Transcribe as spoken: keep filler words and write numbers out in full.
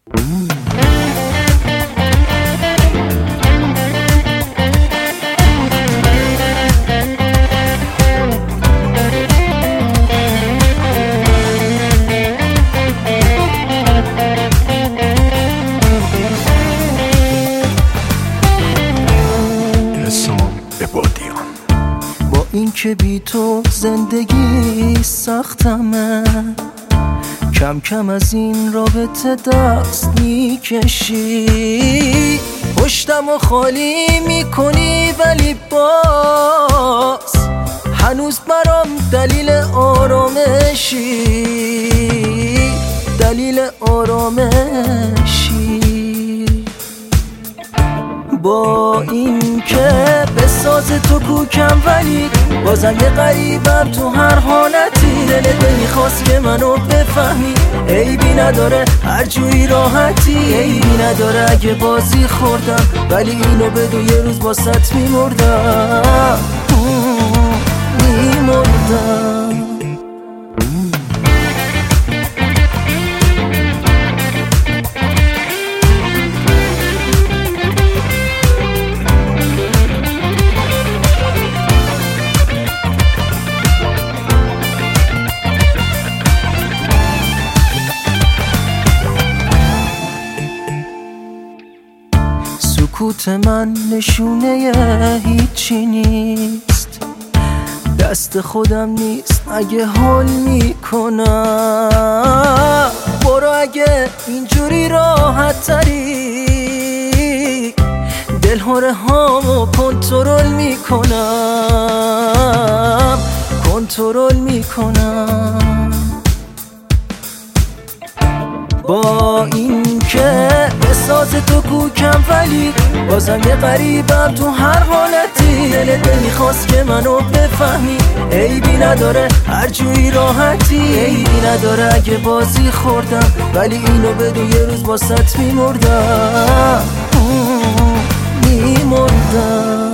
با این که بی تو زندگی سختمه، کم کم از این رابطه دست میکشی، پشتم و خالی میکنی ولی باز هنوز برام دلیل آرامشی، دلیل آرامشی. با این که به ساز تو کوکم ولی بازم یه غریبم تو هر حالتی، دلت میخواست که منو بفهمی، عیبی نداره هر جوی راحتی، عیبی نداره اگه بازی خوردم ولی اینو بدون یه روز باست میمردم میمردم. سکوت من نشونه هیچی نیست، دست خودم نیست اگه حال میکنم. برو اگه اینجوری راحت تری، دلهوره هامو کنترل میکنم، کنترل میکنم. با این که به ساز تو کوکم ولی بازم یه غریبم تو هر حالتی، دلت میخواست که منو بفهمی، عیبی نداره هر جوی راحتی، عیبی نداره اگه بازی خوردم ولی اینو بدون یه روز باست میمردم میمردم.